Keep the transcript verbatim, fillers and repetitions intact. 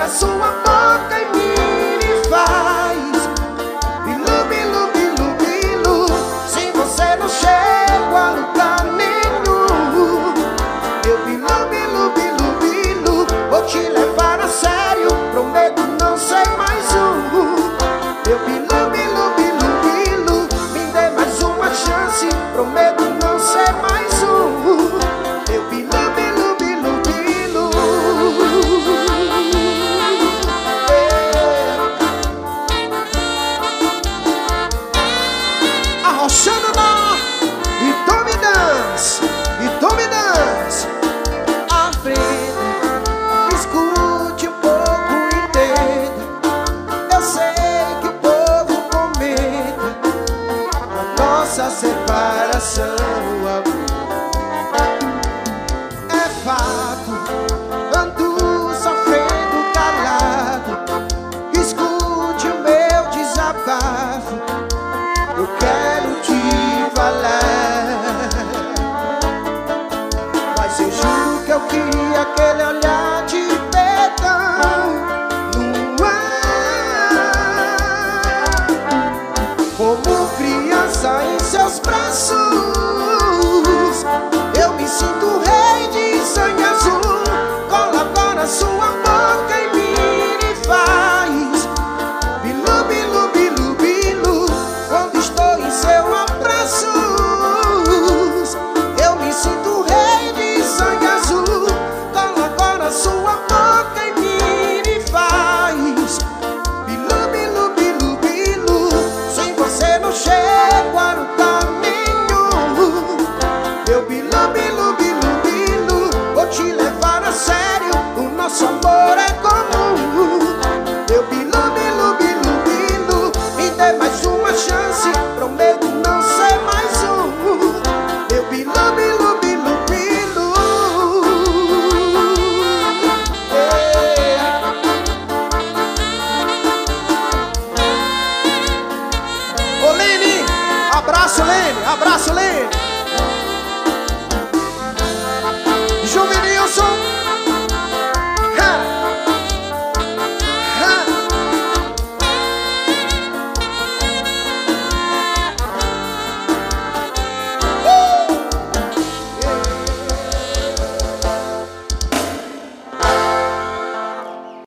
sua boca em mim e faz bilu, bilu, bilu, bilu. Se você não chega a lugar nenhum, eu bilu, bilu, bilu, bilu. Vou te levar a sério, prometo não ser mais um. Eu bilu, bilu, bilu, bilu. Me dê mais uma chance, prometo não ser mais um. Eu bilu, bilu, bilu, bilu. É. Arrochando na e tome dance, e tome dance. À frente, escute um pouco, entenda. Eu sei que o povo comenta a nossa separação, amor. É fato, ando sofrendo calado. Escute o meu desabafo, eu quero te falar. Mas eu juro que eu queria aquele olhar de perdão no ar, como criança em seus braços. Eu me sinto rei de sangue azul. Cola agora sua boca em mim e faz bilu, bilu, bilu, bilu. Quando estou em seu abraço, eu me sinto rei de sangue azul. Cola agora sua boca em mim e faz bilu, bilu, bilu, bilu. Sem você não chego a lugar nenhum. Eu bilu, bilu, bilu, bilu. Vou te levar a sério, o nosso amor é comum. Eu bilu, bilu, bilu, bilu. Me dê mais uma chance, prometo não ser mais um. Eu bilu, bilu, bilu, bilu. É. Ô Lene, abraço Lene, abraço Lene.